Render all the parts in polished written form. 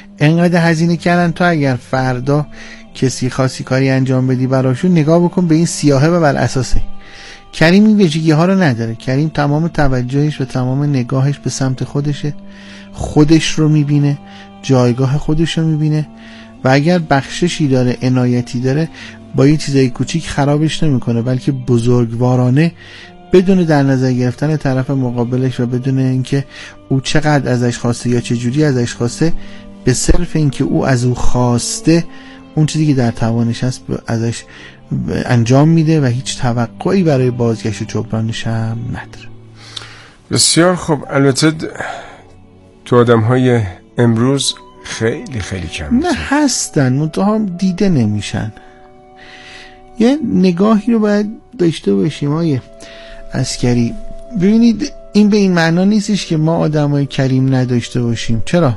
انقدر هزینه کردن، تو اگر فردا کسی خاصی کاری انجام بدی براشون، نگاه بکن به این سیاهه و بر اساسه. کریم این ویژگی ها رو نداره. کریم تمام توجهش و تمام نگاهش به سمت خودشه، خودش رو میبینه، جایگاه خودش رو میبینه و اگر بخششی داره، عنایتی داره، با یه چیزای کوچیک خرابش نمیکنه، بلکه بزرگوارانه بدون در نظر گرفتن طرف مقابلش و بدون اینکه او چقدر ازش خواسته یا چه جوری ازش خواسته، به صرف اینکه او از او خواسته اون چیزی که در توانش هست ازش انجام میده و هیچ توقعی برای بازگشت و جبرانش هم نداره. بسیار خوب. البته تو آدم‌های امروز خیلی خیلی کم نه هستن، منتها دیده نمیشن. یه نگاهی رو باید داشته باشیم آیه عسکری. ببینید این به این معنا نیستش که ما آدمای کریم نداشته باشیم. چرا؟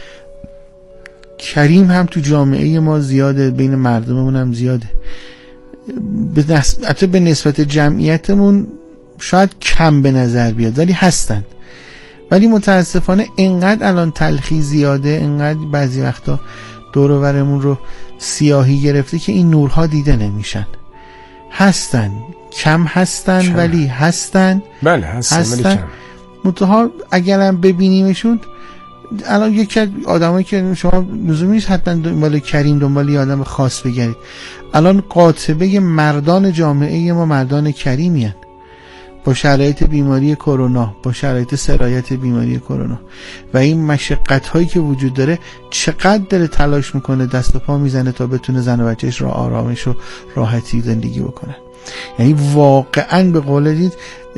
کریم هم تو جامعه ما زیاده، بین مردممون هم زیاده، حتی به نسبت جمعیتمون شاید کم به نظر بیاد ولی هستن. ولی متاسفانه انقدر الان تلخی زیاده، انقدر بعضی وقتا دور و برمون رو سیاهی گرفته که این نورها دیده نمیشن. هستن، کم هستن کم. ولی هستن. بله هستن ولی کم. منتها اگرم ببینیمشون، الان یکی از آدمایی که شما لزومی نیست حتما دنبال کریم، دنبال یه آدم خاص بگردید، الان قاطبه مردان جامعه ما مردان کریمی هستند. با شرایط بیماری کرونا، با شرایط سرایت بیماری کرونا و این مشقت هایی که وجود داره، چقدر داره تلاش میکنه، دست و پا میزنه تا بتونه زن و بچهش را آرامش و راحتی زندگی بکنه. یعنی واقعا به قول دید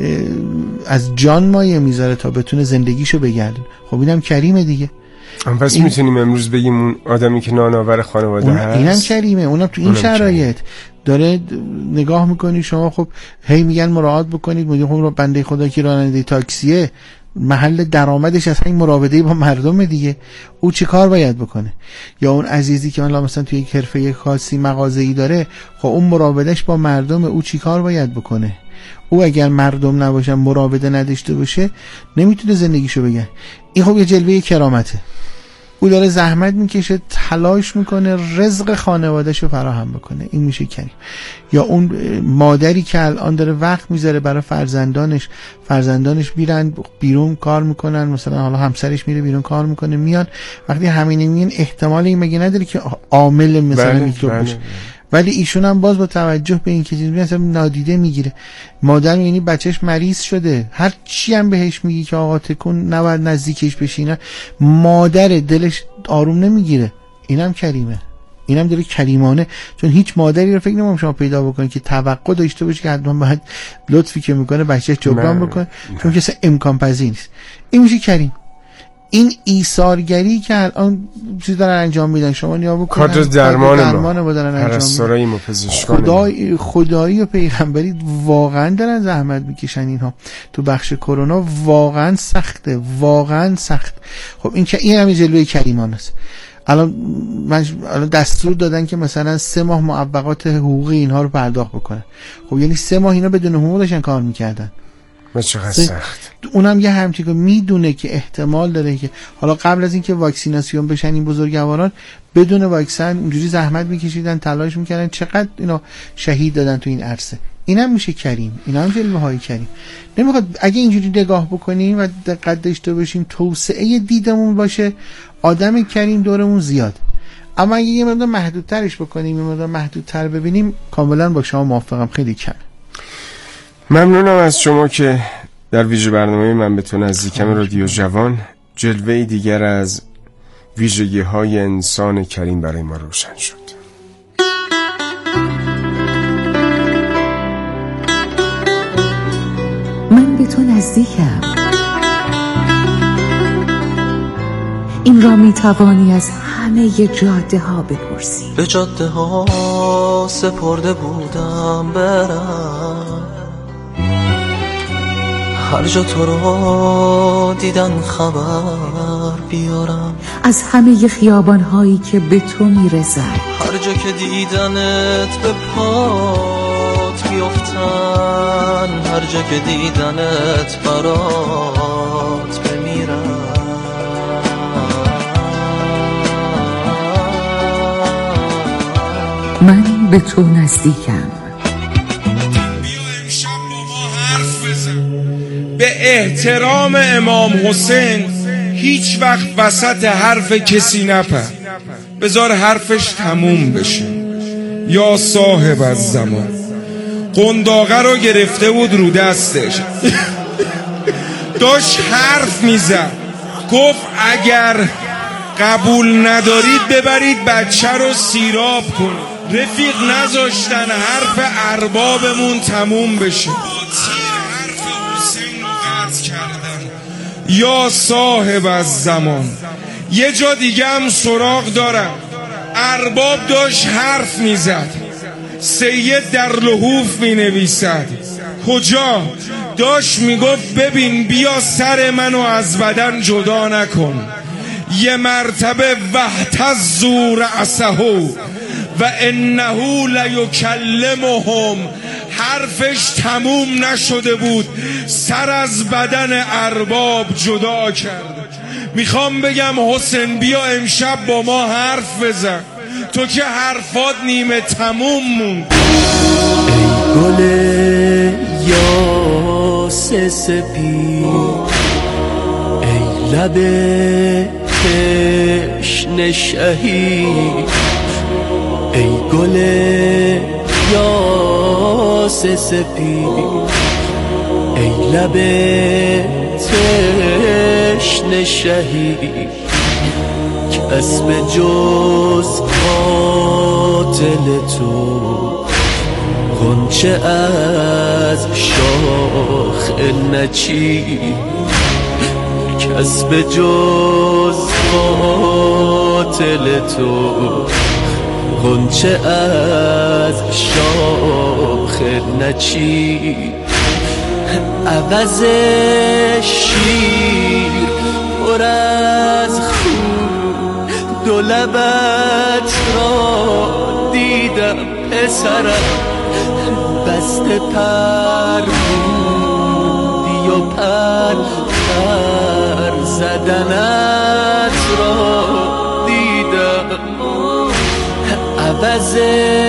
از جان مایه میذاره تا بتونه زندگیشو بگردونه. خب اینم کریمه دیگه. پس میتونیم امروز بگیم اون آدمی که نانآور خانواده هست اینم کریمه، اونم تو این شرایط داره نگاه میکنی شما. خب هی میگن مراعات بکنید، میگن خب بنده خدا که راننده تاکسیه محل درآمدش از این مراوده با مردم دیگه، او چه کار باید بکنه؟ یا اون عزیزی که مثلا توی یک حرفه خاصی مغازه‌ای داره، خب اون مراودهش با مردم، او چی کار باید بکنه؟ او اگر مردم نباشن، مراوده نداشته باشه، نمیتونه زندگیشو بگه. این خب یه جلوه کرامته. او داره زحمت میکشه، تلاش میکنه رزق خانوادهشو فراهم بکنه. این میشه کریم. یا اون مادری که الان داره وقت میذاره برای فرزندانش میرن بیرون کار میکنن، مثلا حالا همسرش میره بیرون کار میکنه، میان وقتی همینه میگن احتمال این مگه نداره که عامل مثلا میکروب بشه. ولی ایشون هم باز با توجه به این که چیزی مثلا نادیده میگیره. مادر یعنی بچهش مریض شده، هر چی هم بهش میگی که آقا تکون نباید نزدیکش بشینه، مادر دلش آروم نمیگیره. اینم کریمه، اینم داره کریمانه. چون هیچ مادری رو فکر نمی‌کنم شما پیدا بکنید که توقع داشته باشه که حتما باید لطفی که میکنه بچهش جبران بکنه، چون که امکان پذیر نیست. این میشه کریم. این ایثارگری که الان چیز دارن انجام میدن، شما نیا بکنید کادر درمان ما دارن انجام میدن. خدایی و پیغمبری واقعا دارن زحمت میکشن اینها تو بخش کرونا. واقعا سخته، واقعا سخت. خب این هم جلوه کریمان است. الان دستور دادن که مثلا 3 ماه معوقات حقوقی اینها رو پرداخت بکنن. خب یعنی 3 ماه اینا بدون حقوق داشتن کار میکردن. چقدر سخت. اونم یه همچین که میدونه که احتمال داره که حالا قبل از اینکه واکسیناسیون بشن این بزرگواران بدون واکسن اونجوری زحمت میکشیدن، تلاش میکردن، چقدر اینا شهید دادن تو این عرصه. اینم میشه کریم، اینا هم جلوه های کریم. نمیخواد اگه اینجوری نگاه بکنیم و دقت داشته باشیم، توسعه دیدمون باشه، آدم کریم دورمون زیاد. اما اگه یه مقدار محدودترش بکنیم، یه مقدار محدودتر ببینیم، کاملا با شما موافقم، خیلی کم. ممنونم از شما که در ویژه برنامه من به تو نزدیکم رادیو جوان جلوه دیگر از ویژگی های انسان کریم برای ما روشن شد. من به تو نزدیکم. این را می توانی از همه جاده ها بپرسی. به جاده ها سپرده بودم برم، هر جا تو رو دیدن خبر بیارم، از همه خیابان هایی که به تو میرسد، هر جا که دیدنت به پات بیفتن، هر جا که دیدنت برات بمیرم. من به تو نزدیکم. به احترام امام حسین هیچ وقت وسط حرف کسی نپر، بذار حرفش تموم بشه. یا صاحب از زمان، قنداقه رو گرفته بود رو دستش داشت حرف میزد، گفت اگر قبول ندارید ببرید بچه رو سیراب کنید. رفیق نذاشتن حرف اربابمون تموم بشه، یا صاحب از زمان. یه جا دیگه هم سراغ دارم، ارباب داشت حرف میزد، سید در لحوف می نویسد. کجا؟ داشت میگفت ببین بیا سر منو از بدن جدا نکن. یه مرتبه واهتز رأسه و انه لیکلمهم، حرفش تموم نشده بود، سر از بدن ارباب جدا کرد. میخوام بگم حسین بیا امشب با ما حرف بزن، تو که حرفات نیمه تموم موند. ای گل یاس سپید، ای لب تشنه شهید، ای گل یاس سپید، ای لب تشنه شهید، کس به جز قاتل تو غنچه از شاخ نچید، کس به جز قاتل تو غنچه از شاخ نچید. عوض شیر پر از خون، دو لبت را دیدم پسرم، بسته پر بودی و پر زدنت را دیدم. عوض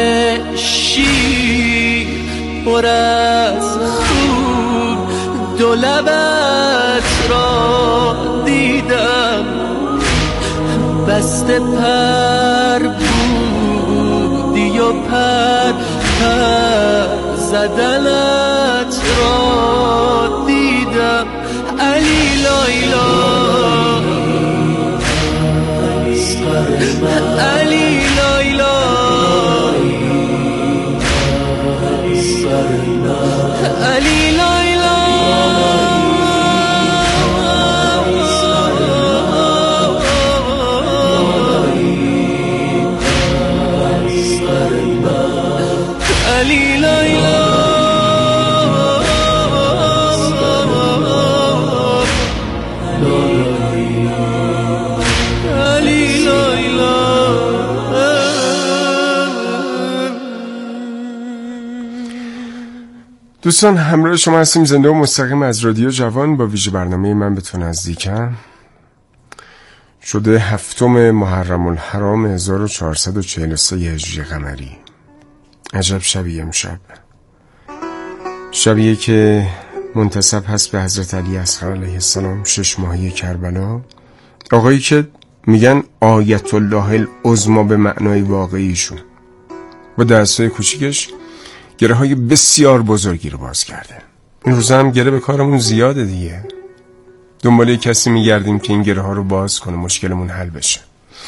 شیر پر از خون، دو لبت را دیدم، بسته پر بودی و پر زدنت را دیدم. علی لایلا، علی لایلا، علی لایلا، علی لایلا. دوستان همراه شما هستیم زنده و مستقیم از رادیو جوان با ویژه برنامه من به تو نزدیکم. شده 7 محرم الحرام 1443 هجری قمری. عجب شبیه امشب، شبیه که منتسب هست به حضرت علی اصغر علیه السلام، 6 ماهه کربلا، آقایی که میگن آیت الله العظمی به معنای واقعیشون، با دستای کوچیکش گره های بسیار بزرگی رو باز کرده. این روزا هم گره به کارمون زیاده دیگه، دنباله کسی میگردیم که این گره ها رو باز کنه، مشکلمون حل بشه.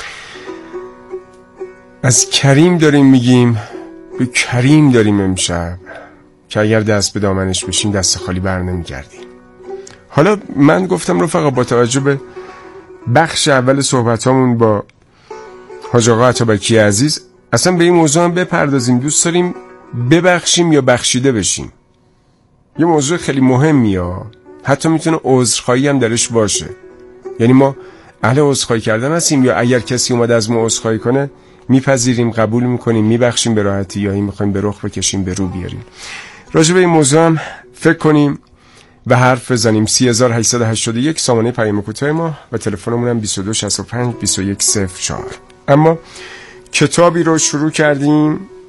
از کریم داریم میگیم، به کریم داریم امشب که اگر دست به دامنش بشیم دست خالی بر نمیگردیم. حالا من گفتم رفقا با توجه به بخش اول صحبتامون با حاج آقا عطابکی عزیز اصلا به این موضوع هم بپردازیم. دوست داریم ببخشیم یا بخشیده بشیم. یه موضوع خیلی مهمیه، حتی میتونه عذرخواهی هم درش باشه. یعنی ما اهل عذرخواهی کردن هستیم یا اگر کسی اومد از ما عذرخواهی کنه میپذیریم، قبول میکنیم، میبخشیم به راحتی، یا این میخوایم به رخ بکشیم، به رو بیاریم. راجع به این موضوع هم فکر کنیم و حرف بزنیم. 3881 سامانه پیام کوتاه ما و تلفنمون هم 2265 2104. اما کتابی رو شروع کردیم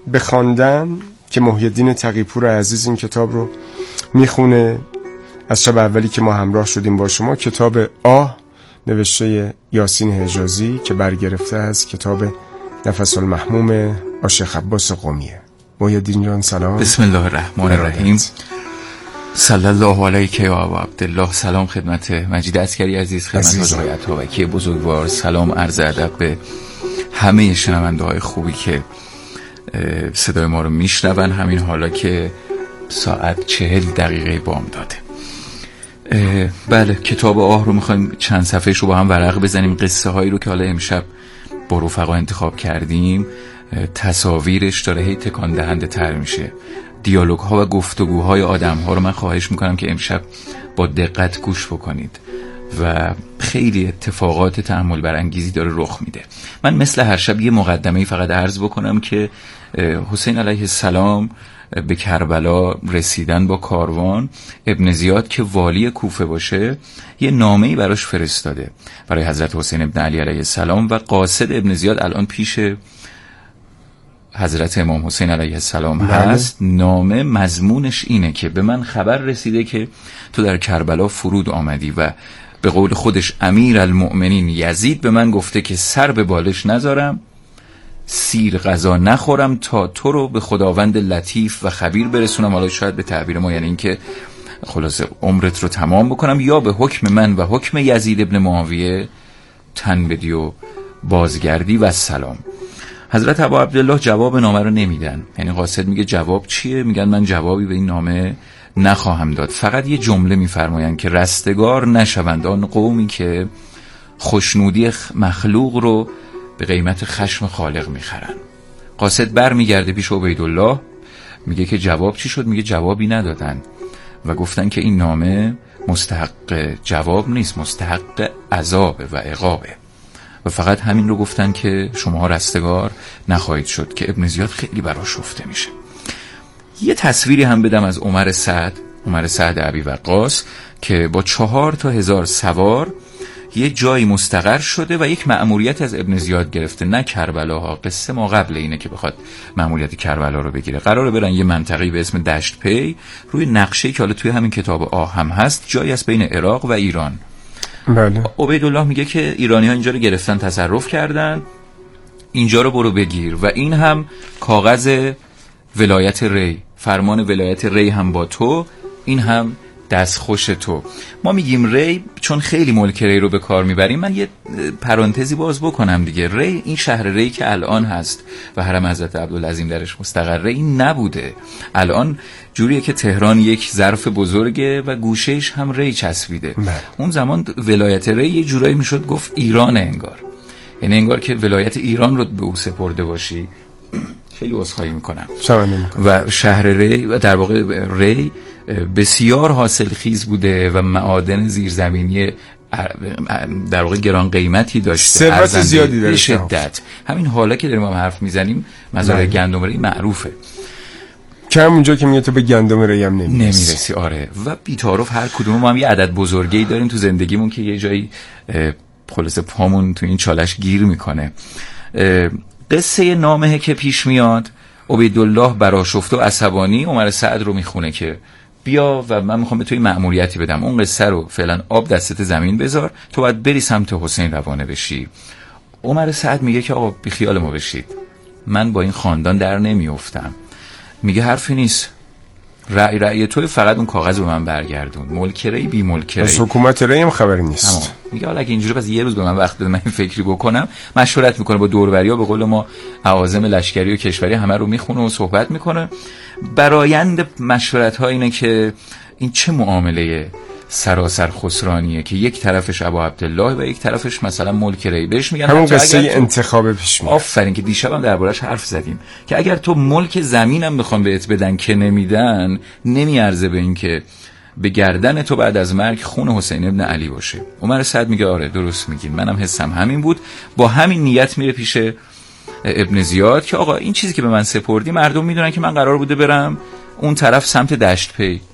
به خواندن که محی الدین تقی‌پور عزیز این کتاب رو میخونه. از شب اولی که ما همراه شدیم با شما، کتاب آه نوشته یاسین حجازی که برگرفته از کتاب نفس المحموم شیخ عباس قمیه. محی الدین جان سلام. بسم الله الرحمن الرحیم. صلی الله علیک یا ابا عبدالله. سلام خدمت مجید عسکری عزیز، خدمت آقای عطابکی بزرگوار، سلام عرض ادب به همه شنونده های خوبی که صدای ما رو میشنون همین حالا که ساعت 40 دقیقه بام داده. بله، کتاب آه رو میخوایم چند صفحه‌اش رو با هم ورق بزنیم. قصه هایی رو که حالا امشب با رفقا انتخاب کردیم، تصاویرش داره هی تکان دهنده تر میشه. دیالوگ ها و گفتگوهای آدم ها رو من خواهش میکنم که امشب با دقت گوش بکنید و خیلی اتفاقات تأمل برانگیزی داره رخ میده. من مثل هر شب یه مقدمه‌ای فقط عرض بکنم که حسین علیه السلام به کربلا رسیدن با کاروان، ابن زیاد که والی کوفه باشه یه نامه‌ای براش فرستاده برای حضرت حسین ابن علی علیه السلام و قاصد ابن زیاد الان پیش حضرت امام حسین علیه السلام هست. نامه مضمونش اینه که به من خبر رسیده که تو در کربلا فرود آمدی و به قول خودش امیر المؤمنین یزید به من گفته که سر به بالش نذارم، سیر غذا نخورم تا تو رو به خداوند لطیف و خبیر برسونم. حالا شاید به تعبیر ما یعنی این که خلاصه عمرت رو تمام بکنم یا به حکم من و حکم یزید ابن معاویه تن بدی و بازگردی و سلام. حضرت ابا عبدالله جواب نامه رو نمیدن. یعنی قاصد میگه جواب چیه؟ میگن من جوابی به این نامه نخواهم داد، فقط یه جمله میفرمایند که رستگار نشوند آن قومی که خوشنودی مخلوق رو به قیمت خشم خالق میخرن. قاصد بر میگرده پیش عبیدالله میگه که جواب چی شد؟ میگه جوابی ندادن و گفتن که این نامه مستحق جواب نیست، مستحق عذاب و عقابه و فقط همین رو گفتن که شما رستگار نخواهید شد که ابن زیاد خیلی براش شفته میشه. یه تصویری هم بدم از عمر سعد ابی وقاص که با 4,000 سوار یه جایی مستقر شده و یک مأموریت از ابن زیاد گرفته. نه کربلا ها، قصه ما قبل اینه که بخواد مأموریت کربلا رو بگیره. قراره برن یه منطقه‌ای به اسم دشت پی، روی نقشه‌ای که حالا توی همین کتاب آه هم هست، جایی است بین عراق و ایران. بله. عبیدالله میگه که ایرانی ها اینجا رو گرفتن، تصرف کردن، اینجا رو برو بگیر و این هم کاغذ ولایت ری، فرمان ولایت ری هم با تو، این هم دستخوش تو. ما میگیم ری چون خیلی ملک ری رو به کار میبریم. من یه پرانتزی باز بکنم دیگه. ری، این شهر ری که الان هست و حرم حضرت عبدالعظیم درش مستقره، این نبوده. الان جوریه که تهران یک ظرف بزرگه و گوشهش هم ری چسبیده. اون زمان ولایت ری یه جورایی میشد گفت ایران، انگار یعنی انگار که ولایت ایران رو به او سپرده باشی. خیلی عذرخواهی میکنم. و شهر ری و در واقع ری بسیار حاصل خیز بوده و معادن زیرزمینی در واقع گران قیمتی داشته، ثروت زیادی داره. شدت همین حالا که داریم هم حرف میزنیم مزارع گندم ری معروفه که همونجا که میگه تو به گندم ری هم نمیرسی. آره، و بی‌تعارف هر کدوم ما هم یه عدد بزرگی داریم تو زندگیمون که یه جایی خلاصه پامون تو این چالش گیر میکنه. قصه نامه که پیش میاد، عبیدالله برآشفته و عصبانی عمر سعد رو میخونه که بیا و من میخوام به توی مأموریتی بدم، اون قصه رو فعلا آب دستت زمین بذار، تو باید بری سمت حسین روانه بشی. عمر سعد میگه که آقا بی خیال ما بشید، من با این خاندان در نمیافتم. میگه حرفی نیست، رأی توی، فقط اون کاغذ رو من برگردون. ملک ری بی ملک ری، از حکومت ری هم خبری نیست. میگه حالا اگه اینجوری پس یه روز به من وقت بده، من این فکری بکنم. مشورت میکنه با دوربریا، به قول ما عوازم لشکری و کشوری همه رو میخونه و صحبت میکنه. برآیند مشورت ها اینه که این چه معامله سراسر خسرانیه که یک طرفش ابا عبدالله و یک طرفش مثلا ملک ری. بهش میگن همون قصه انتخاب پیش میاد. آفرین، که دیشب هم دربارش حرف زدیم که اگر تو ملک زمینم بخوام بهت بدن که نمیدن، نمیارزه به این که به گردن تو بعد از مرگ خون حسین ابن علی باشه. عمر سعد میگه آره درست میگین، منم حسم همین بود. با همین نیت میره پیش ابن زیاد که آقا این چیزی که به من سپردی، مردم میدونن که من قرار بوده برم اون طرف سمت دشت پی.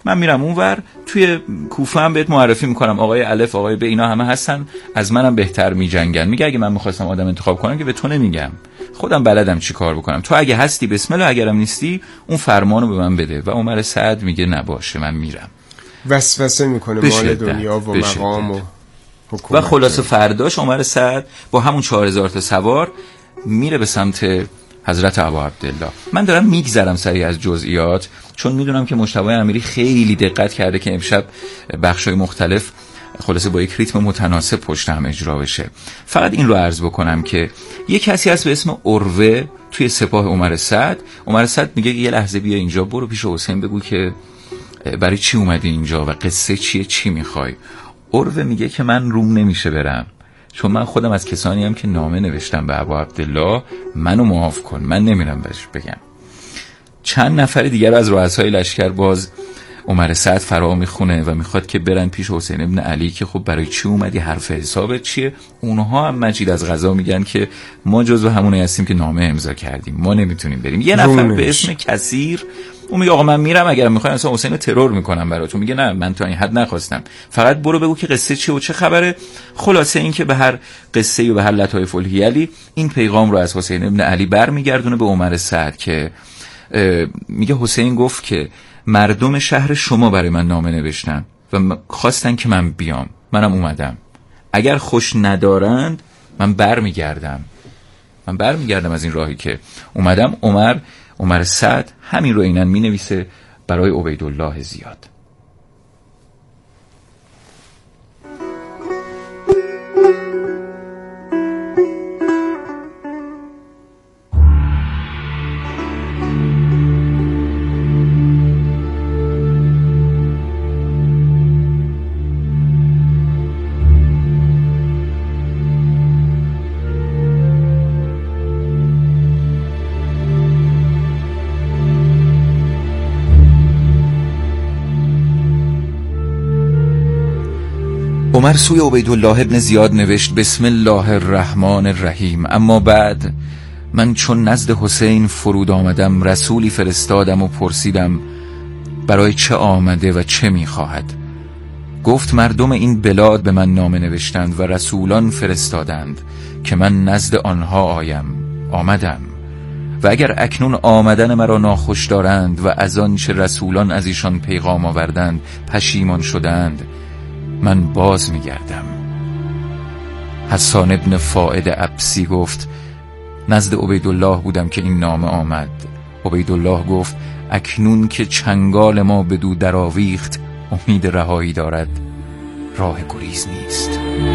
من میرم اونور، توی کوفه هم بهت معرفی میکنم آقای الف آقای ب اینا همه هستن، از منم بهتر میجنگن. میگه اگه من میخواستم آدم انتخاب کنم که به تو نمیگم، خودم بلدم چی کار بکنم، تو اگه هستی بسم الله، اگرم نیستی اون فرمانو به من بده. و عمر سعد میگه نباشه من میرم. وسوسه میکنه مال دنیا و مقام و حکومت. و خلاصه فرداش عمر سعد با همون 4000 تا سوار میره به سمت حضرت ابا عبدالله. من دارم میگذرم سریع از جزئیات چون میدونم که مجتبی امیری خیلی دقت کرده که امشب بخشای مختلف خلاصه با یک ریتم متناسب پشت هم اجرا بشه. فقط این رو عرض بکنم که یک کسی هست به اسم عروه توی سپاه عمر سعد. عمر سعد میگه یه لحظه بیا اینجا، برو پیش حسین بگو که برای چی اومدی اینجا و قصه چیه، چی میخوای. عروه میگه که من روم نمیشه برم، چون من خودم از کسانی هم که نامه نوشتم به ابا عبدالله، منو معاف کن، من نمیرم بهش بگم. چند نفر دیگر از رؤسای لشکر باز عمر سعد فرا میخونه و میخواد که برن پیش حسین ابن علی که خب برای چی اومدی، حرف حسابت چیه. اونها هم مجید از قضا میگن که ما جزو همونایی هستیم که نامه امضا کردیم، ما نمیتونیم بریم. یه نفر به اسم کثیر اون میگه آقا من میرم، اگر میخوای اصلا حسین رو ترور میکنم براتون. میگه نه من تا این حد نخواستم، فقط برو بگو که قصه چیه و چه خبره. خلاصه این که به هر قصه و به هر لطایف الحیلی این پیغام رو از حسین ابن علی برمیگردونه به عمر سعد که میگه حسین گفت که مردم شهر شما برای من نامه نوشتن و خواستن که من بیام، منم اومدم. اگر خوش ندارند من برمیگردم از این راهی که اومدم. عمر سعد همین رو اینن می نویسه برای عبیدالله زیاد. عمر سوی عبیدالله ابن زیاد نوشت بسم الله الرحمن الرحیم. اما بعد من چون نزد حسین فرود آمدم رسولی فرستادم و پرسیدم برای چه آمده و چه میخواهد. گفت مردم این بلاد به من نامه نوشتند و رسولان فرستادند که من نزد آنها آمدم و اگر اکنون آمدن مرا ناخوش دارند و از آن چه رسولان از ایشان پیغام آوردند پشیمان شدند من باز میگردم. حسان ابن فائد عبسی گفت نزد عبیدالله بودم که این نامه آمد. عبیدالله گفت اکنون که چنگال ما بدو درآویخت امید رهایی دارد، راه گریز نیست.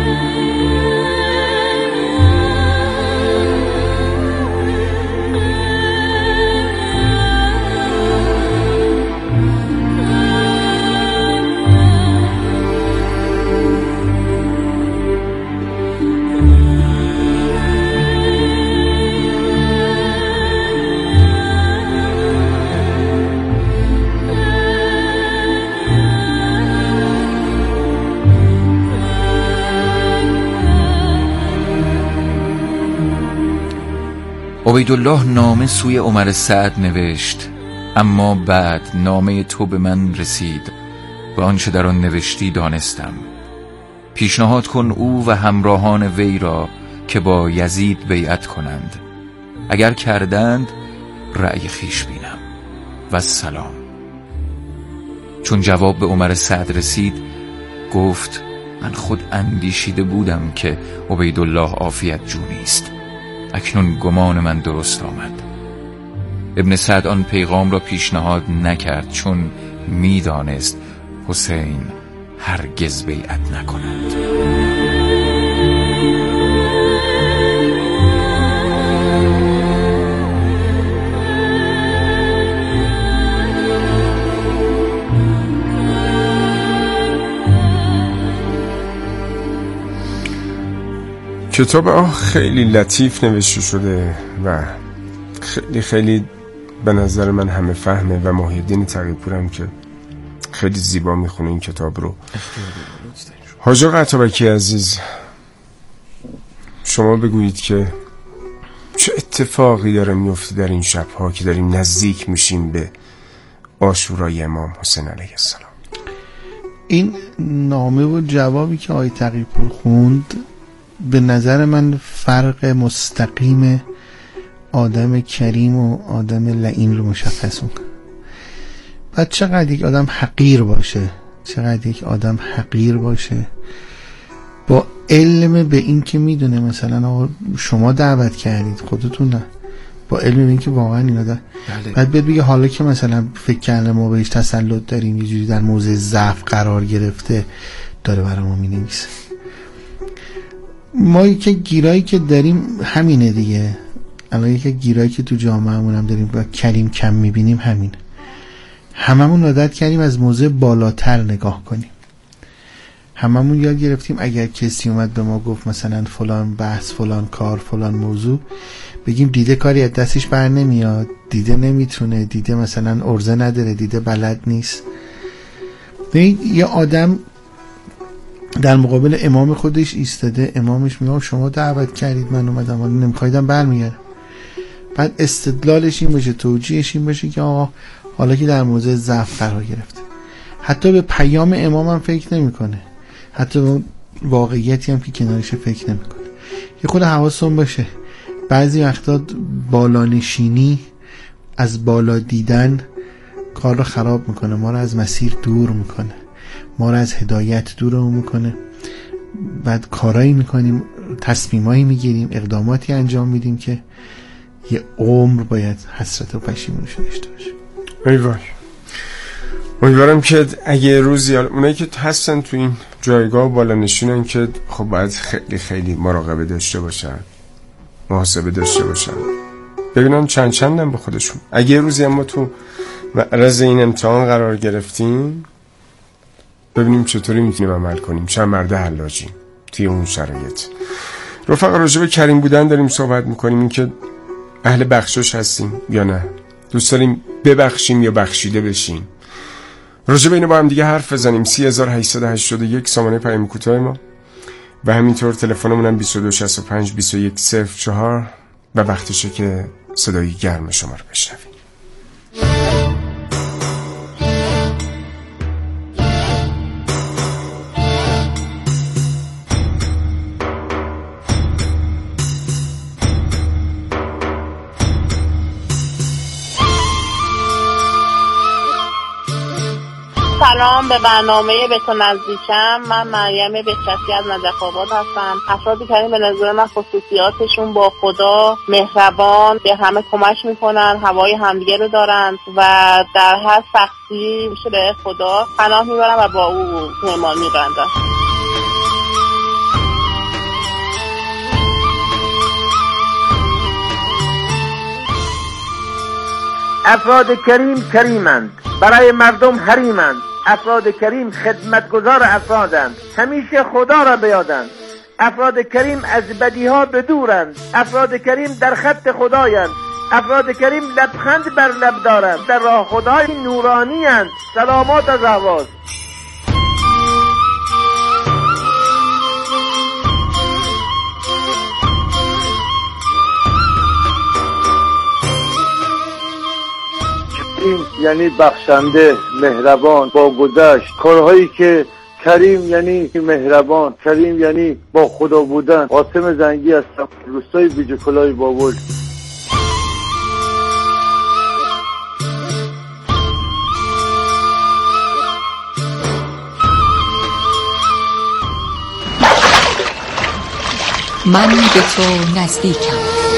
عبیدالله نامه سوی عمر سعد نوشت. اما بعد نامه تو به من رسید و آنچه در آن نوشتی دانستم. پیشنهاد کن او و همراهان وی را که با یزید بیعت کنند، اگر کردند رأی خیش بینم و سلام. چون جواب به عمر سعد رسید گفت من خود اندیشیده بودم که عبیدالله عافیت جو نیست، اکنون گمان من درست آمد. ابن سعد آن پیغام را پیشنهاد نکرد چون میدانست حسین هرگز بیعت نکند. کتاب خیلی لطیف نوشته شده و خیلی خیلی به نظر من همه فهمه و محیدین تقی‌پورم که خیلی زیبا میخونه این کتاب رو. حاج آقا عطابکی عزیز، شما بگویید که چه اتفاقی داره میفته در این شبها که داریم نزدیک میشیم به عاشورای امام حسین علیه السلام. این نامه و جوابی که آقای تقی‌پور خوند به نظر من فرق مستقیم آدم کریم و آدم لعین رو مشخص میکنه. بعد چقدر یک آدم حقیر باشه با علم به این که میدونه مثلا آقا شما دعوت کردید خودتون نه، با علم به این که واقعا اینا داره. بعد بگه حالا که مثلا فکر کردم ما بهش تسلط داریم یه جوری در موضع ضعف قرار گرفته داره برای ما مینویسه. ما که گیرایی که داریم همینه دیگه. الان که گیرایی که تو جامعهمون هم داریم و کریم کم میبینیم همینه. هممون عادت کردیم از موضع بالاتر نگاه کنیم. هممون یاد گرفتیم اگر کسی اومد به ما گفت مثلا فلان بحث، فلان کار، فلان موضوع، بگیم دیده کاری از دستش بر نمیاد، دیده نمیتونه، دیده مثلا ارزه نداره، دیده بلد نیست. یه آدم در مقابل امام خودش ایستاده، امامش میگه شما دعوت کردید من اومدم ولی نمیخوایدم برمیگردم. بعد استدلالش این باشه، توجیهش این باشه که آقا حالا که در موضع ضعف قرار گرفته، حتی به پیام امام هم فکر نمیکنه، حتی به واقعیتی هم که کنارش فکر نمیکنه. یه خود حواستون باشه بعضی وقتا بالانشینی، از بالا دیدن کار رو خراب میکنه، ما رو از مسیر دور میکنه، ما رو از هدایت دورمون میکنه. بعد کارایی میکنیم، تصمیمایی میگیریم، اقداماتی انجام میدیم که یه عمر باید حسرت و پشیمونیش داشته باشه. ای وای، امیدوارم که اگه روزی اونایی که هستن تو این جایگاه بالا نشینن که خب باید خیلی خیلی مراقبه داشته باشن، محاسبه داشته باشن، ببینن چندم به خودشون. اگه روزی ما تو معرض این امتحان قرار گرفتیم ببینیم چطوری میتونیم عمل کنیم، چند مرد حلاجیم توی اون شرایط. رفقا راجع به کریم بودن داریم صحبت میکنیم، این که اهل بخشش هستیم یا نه، دوست داریم ببخشیم یا بخشیده بشیم. راجع به اینو با هم دیگه حرف بزنیم. 3881 سامانه پیام کوتاه ما و همینطور تلفنمون هم 2265 2104 و وقتشه که صدای گرم شما رو بشنویم. سلام، به برنامه به تو نزدیکم. من مریم بهچتی از نجف آباد هستم. افرادی که به نظر من خصوصیاتشون با خدا مهربان، به همه کمک میکنن، هوای همدیگه رو دارن و در هر سختی میشه به خدا پناه میبرن و با او پیمان میبندن. افراد کریم کریمند، برای مردم حریمند. افراد کریم خدمتگزار افرادند، همیشه خدا را بیادند. افراد کریم از بدیها بدورند، افراد کریم در خط خدایند. افراد کریم لبخند بر لب دارند، در راه خدای نورانی اند. سلامات از اهواز. کریم یعنی بخشنده، مهربان، با گذشت. کارهایی که کریم یعنی مهربان، کریم یعنی با خدا بودن. قاسم زنگی هستم، روستای بیج کلاه بابل. من به تو نزدیکم.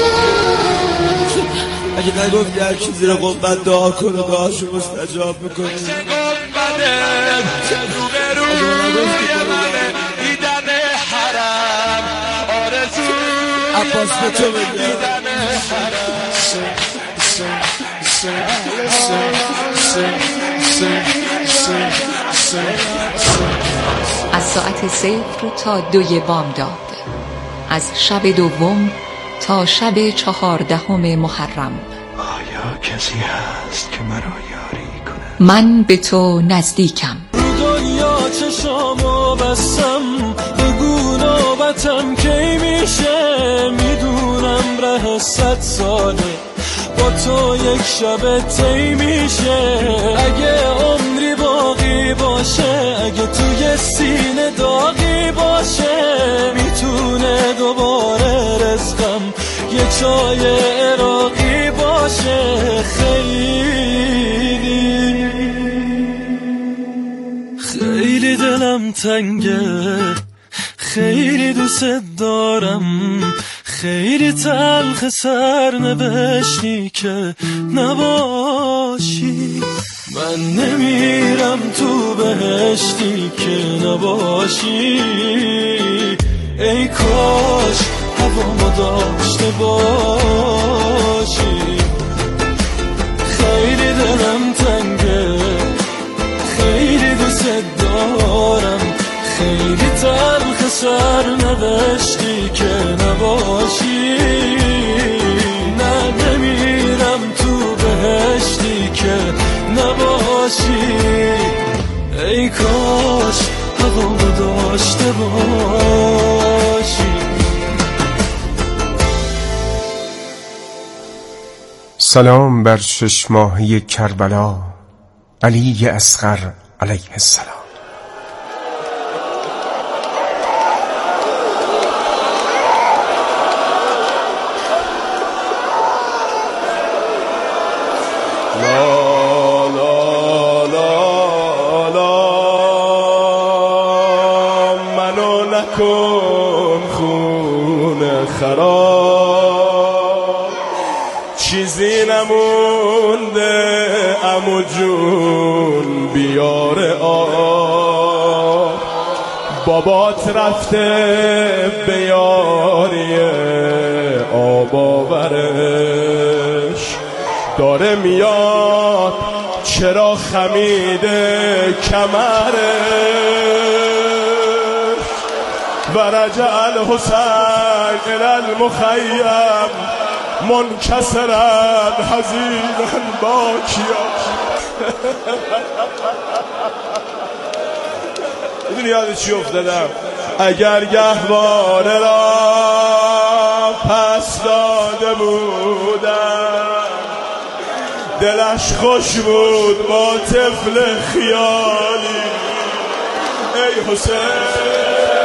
اگه نگفتی هر کی زیر قبت دعا کنه دعاشو مستجاب میکنه. دیدن حرم آرزو عباس به تو دیدن از ساعت 0 تا 2 بامداد، از شب دوم تا شب 14 محرم. آیا کسی هست که مرا یاری کند؟ من به تو نزدیکم. رو دنیا چشامو بستم، بگو نوبتم کی میشه. میدونم ره 100 ساله با تو یک شب تی میشه. اگه عمری باقی باقی باشه، اگه توی سینه داغی باشه، میتونه دوباره رزقم یه چای عراقی باشه. خیلی دلم تنگه، خیلی دوست دارم، خیلی تلخ سرنوشتی که نباشی. من نمیرم تو بهشتی که نباشی. ای کاش هوامو داشته باشی. خیلی دلم تنگه، خیلی دوست دارم، خیلی تلخ سرنوشتی که نباشی. نه نمیرم تو بهشتی که نباشی. ای کاش هوامو داشته باشی. سلام بر 6 ماهه کربلا، علی اصغر علیه السلام. لا لا لا لا منو نکن خون خراب، چیزی نمونده عمو جون بیار آب. بابات رفته به یاری آب آورش، داره میاد چرا خمیده کمرش. و رجع الحسین الى المخیم منکسرا حزینا باکیا. میدونی یاد چی افتادم؟ اگر گهواره را پس داده بودم، دلش خوش بود با طفل خیالی. ای حسین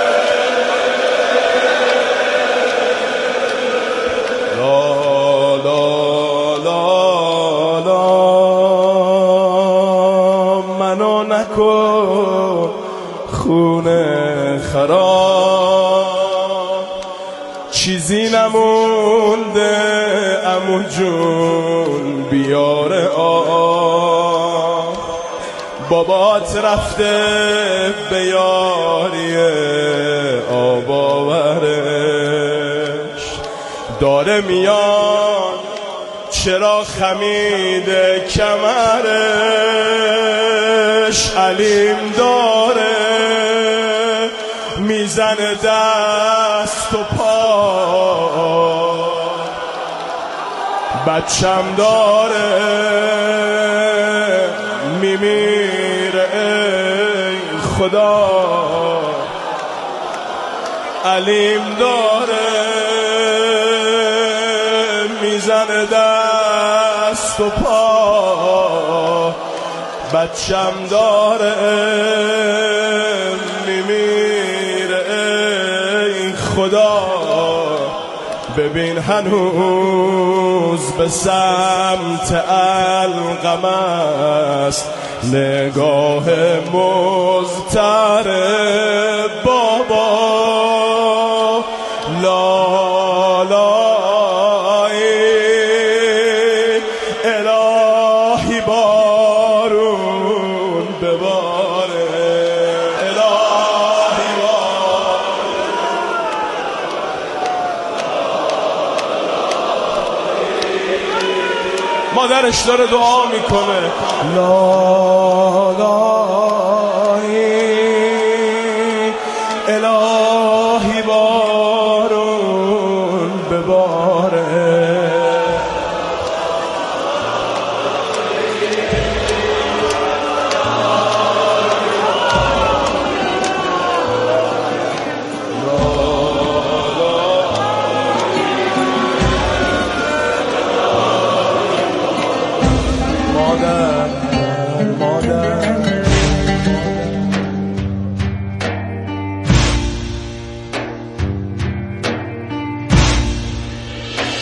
لا لا لا لا منو نکن خون خراب، چیزی نمونده عمو جون بیار آب. بابات رفته به یاری آب آورش، داره میاد چرا خمیده کمرش. علیم داره میزنه دست و پا، بچم داره میمیره ای خدا. علیم داره میزنه دست و پا، بچم داره میمیره ای خدا. ببین هنوز به سمت القم است نگاه مضطر بابا. لا لا الهی بارون بباره، الهی بارون. مادرش داره دعا میکنه لا لا الهی بارون بباره.